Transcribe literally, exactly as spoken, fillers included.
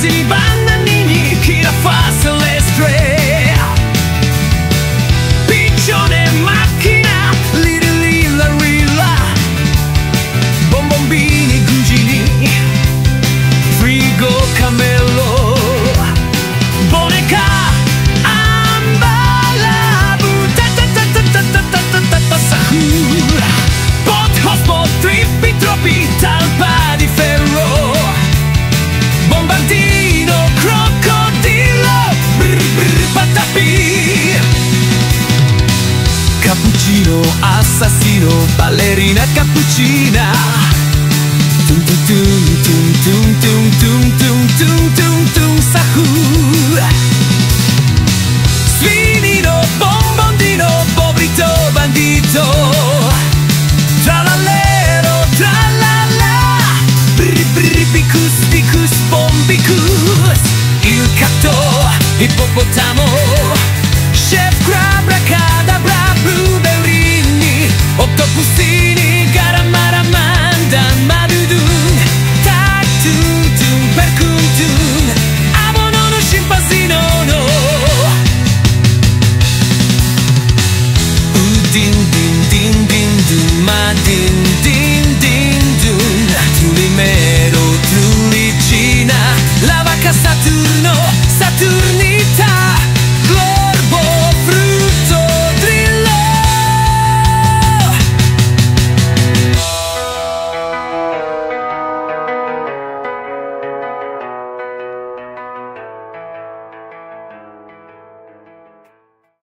Facili bananini, chi la fa se le stray. Piccione macchina, liri lilla rilla. Bombombini, cugini, frigo, cammello. Boneca, ambala, buttata, sakura. Pot, hotspot, trippi, troppi, talpa di ferro. Bombardino, crocodilo, brr, brr, patapi. Cappuccino, assassino, ballerina cappuccina. Tum tum tum tum tum tum tum tum tum tum sakura. Sfinino, bombondino, pobrito, bandito. Tralallero, tralala. Brr brr, picus, picus, bombicus. Il gatto, ippopotamo.